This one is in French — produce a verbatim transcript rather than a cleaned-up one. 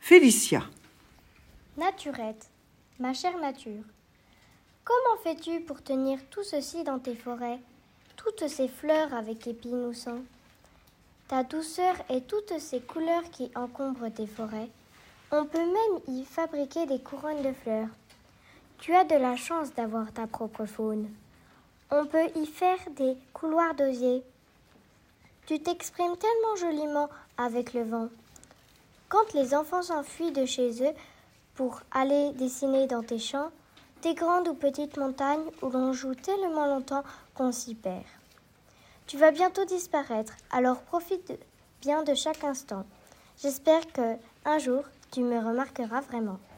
Félicia. Naturette, ma chère nature, comment fais-tu pour tenir tout ceci dans tes forêts, toutes ces fleurs avec épines ou sans? Ta douceur et toutes ces couleurs qui encombrent tes forêts, on peut même y fabriquer des couronnes de fleurs. Tu as de la chance d'avoir ta propre faune. On peut y faire des couloirs d'osier. Tu t'exprimes tellement joliment avec le vent. Quand les enfants s'enfuient de chez eux pour aller dessiner dans tes champs, des grandes ou petites montagnes où l'on joue tellement longtemps qu'on s'y perd. Tu vas bientôt disparaître, alors profite bien de chaque instant. J'espère que un jour tu me remarqueras vraiment.